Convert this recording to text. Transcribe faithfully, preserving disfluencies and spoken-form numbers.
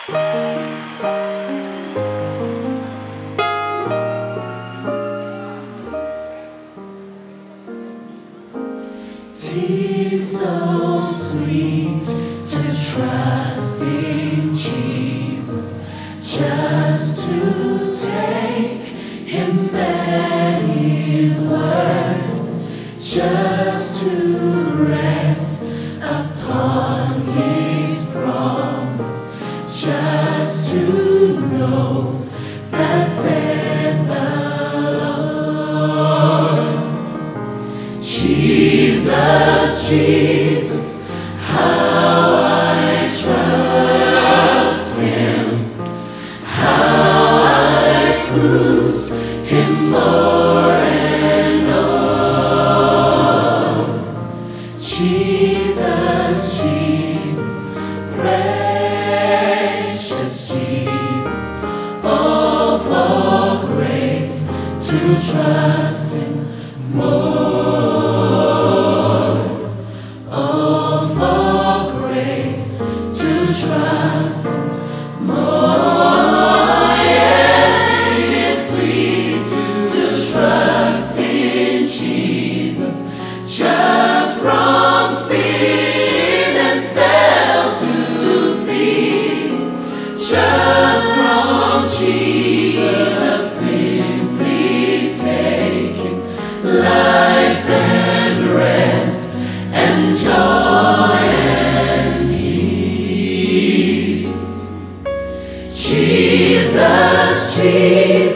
'Tis so sweet to trust in Jesus, just to take Him at His word, just to rest upon His promise, just to know that said the Lord. Jesus, Jesus, how I trust Him, how I proved Him more and more. Jesus, Jesus, precious Jesus, oh, for grace to trust Him more. Trust more. Yes, it is sweet to trust in Jesus, just from sin and self to cease, just from Jesus simply taking life and rest and joy. Jesus, Jesus.